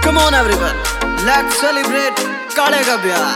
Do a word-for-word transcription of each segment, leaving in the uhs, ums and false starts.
Come on everyone, let's celebrate काले का ब्याह।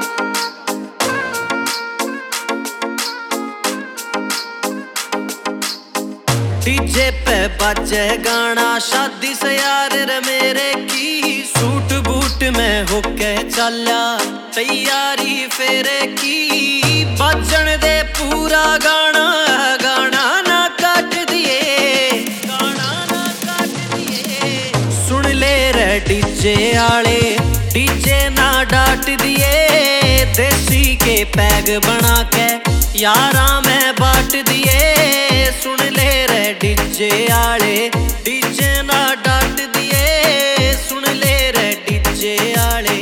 डीजे पे बजे गाना शादी से यार रे मेरे की, सूट बूट में होके चला तैयारी फेरे की। बजन दे पूरा गाना गाना ना काट दिए, गाना ना काट दिए। सुन ले रे डीजे आले, डीजे ना डांट दिए। देसी के पैग बना के यारा में बांट दिए। सुन ले रे डीजे आले, डीजे ना डांट दिए। सुन ले रे डीजे आले,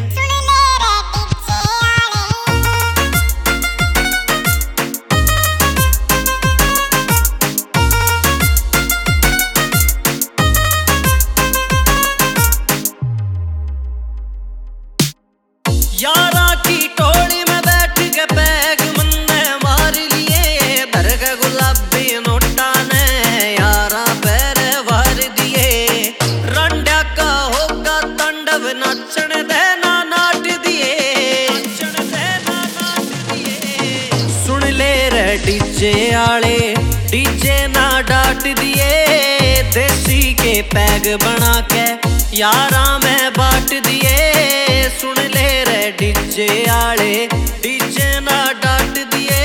यारा की टोली में बैठ के पैग मन्ने मार लिए। भर के गुलाबी नोटा ने यारा पैर भर दिए। रंडा का होगा तांडव नाचन देना नाट दिए, नाचन देना नाट दिए। सुन ले रे डीजे आले, डीजे ना डांट दिए। देसी के पैग बना के यारा में बांट दिए। सुन ले रे डीजे आले, डीजे ना डांट दिए।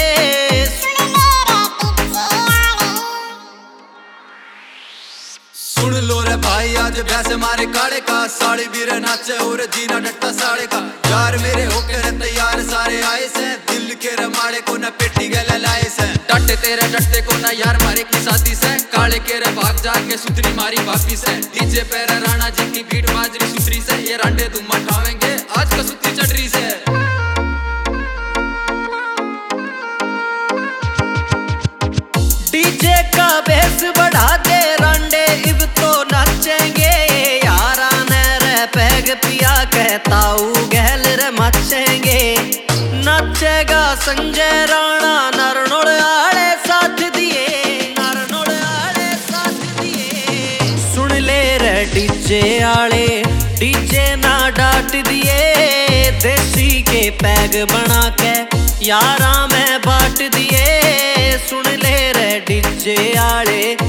सुन लो रे भाई आज वैसे मारे काले का, साड़ी भी रे नाचे और जीना डटता साड़े का। यार मेरे होके रे तैयार सारे आए से, दिल के रे मारे को न पेटी गले लाए से। डटे तेरे डटते को न यार मारे की शादी से, काले के रे भाग जाके सुतरी मारी वापी से। डीजे पे रे राणा जी की बीट बाजरी सुतरी से, ये रांडे तुम मठावेंगे आज का सुतरी चटरी से। डीजे का बेस बढ़ा दे रांडे इब तो नाचेंगे। यारा ने रे पैग पिया कहता हूँ गहल रे मचेंगे। नाचेगा संजय राणा नरनोड़ आले साथ दिए, नरनोड़ आले साथ दिए। सुन ले रे डीजे आले, डीजे ना डांट दिए। देसी के पैग बना के यारा में बांट दिए। सुन ले रे डीजे आले,